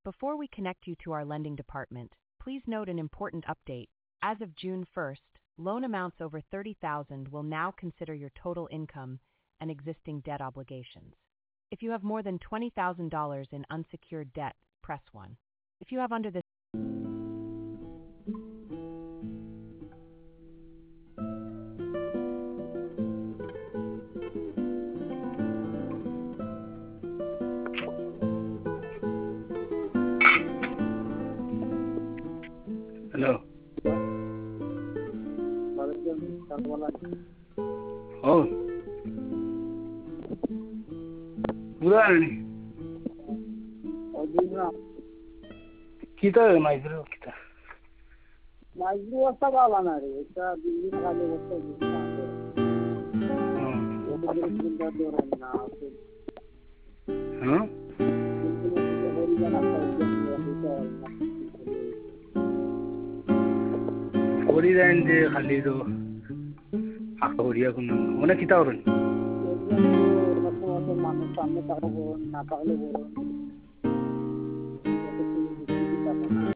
Before we connect you to our lending department, please note an important update. As of June 1st, loan amounts over $30,000 will now consider your total income and existing debt obligations. If you have more than $20,000 in unsecured debt, press 1. If you have under this Hello. Oh. Bulan. Kita maizru kita. Maizru wasta galana re. Eta bilding khali wasta Huh? Horidan de khali do. Horia kuna. Ona kita orang. মানুষ সামনে তাকাবো না তাকালে বড়